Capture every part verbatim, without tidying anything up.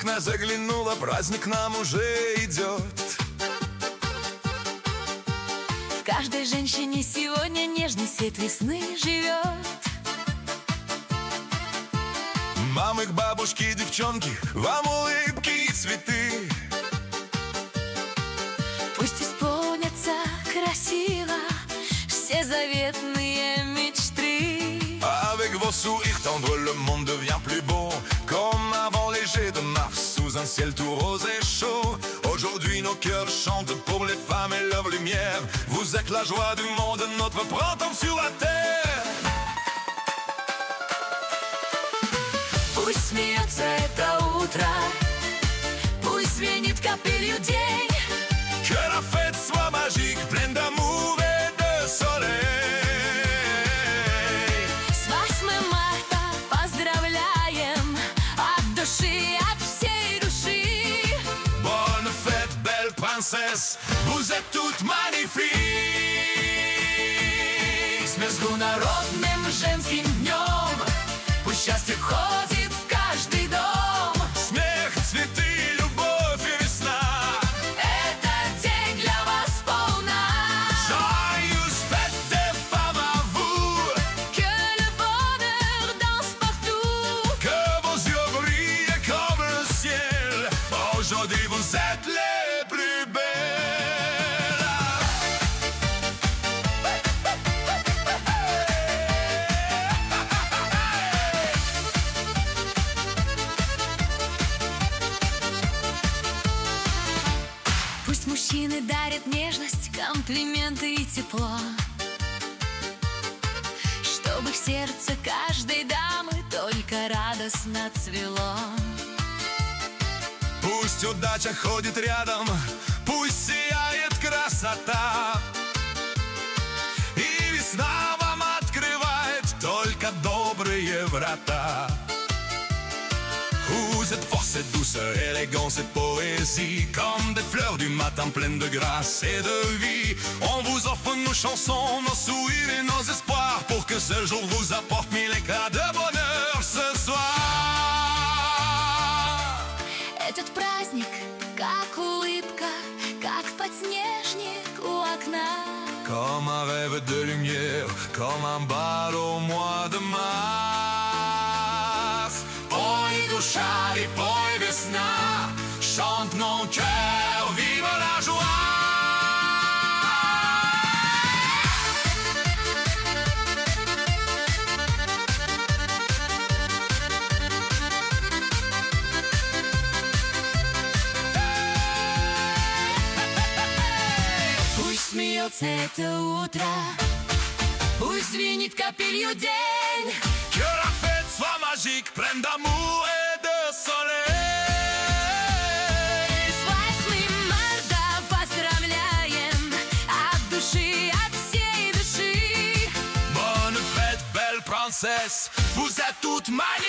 окна заглянула, праздник нам уже идет. В каждой женщине сегодня нежный свет весны живет. Мамы к бабушке, девчонки, вам улыбки и цветы. Пусть исполнятся красиво все заветные мечты. Avec vos sourires tendres, le monde devient plus beau. Comme avant léger de mars, sous un ciel tout rose et chaud. Aujourd'hui nos cœurs chantent pour les femmes et leur lumière. Vous êtes la joie du monde, notre printemps sur la terre. Пусть смеется это утро, пусть звенит капелью день. Que la fête soit magique, pleine d'amour et de soleil. С восьмым марта поздравляем от души, от всей души. Bonne fête, belle princesse, vous êtes toutes magnifiques. С международным женским днем, пусть счастье входит в каждый дом. Смех, цветы, любовь и весна. Этот день для вас полна. Joyeuse fête des femmes à vous. Que le bonheur danse partout. Que vos yeux brillent comme le ciel. Aujourd'hui vous êtes les plus belles. Пусть мужчины дарят нежность, комплименты и тепло, чтобы в сердце каждой дамы только радостно цвело. Пусть удача ходит рядом, пусть сияет красота. И весна вам открывает только добрые врата. Vous êtes force et douceur, élégance et poésie, comme des fleurs du matin pleines de grâce et de vie. On vous offre nos chansons, nos sourires et nos espoirs, pour que ce jour vous apporte mille éclats de bonheur ce soir. Этот праздник, как улыбка, как подснежник у окна. Comme un rêve de lumière, comme un bal au mois de mars. Poi душа и poi весна, chante mon cœur, vive la joie. Пусть смеется это утро, пусть звенит капелью день. Que la fête soit magique, pleine d'amour et de soleil. С восьмым марта поздравляем от души, от всей души. Bonne fête, belle princesse, vous êtes toutes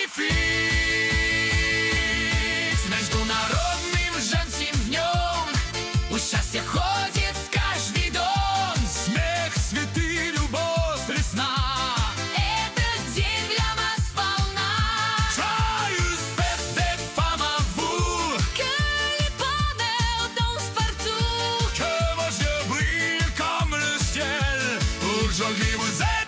magnifiques. С международным женским днем, пусть счастье ходит в каждый дом. Смех, цветы, любовь, весна. Этот день для вас полна. Joyeuse fête des femmes à vous. Que le bonheur danse partout. Que vos yeux brillent comme le ciel. Aujourd'hui vous êtes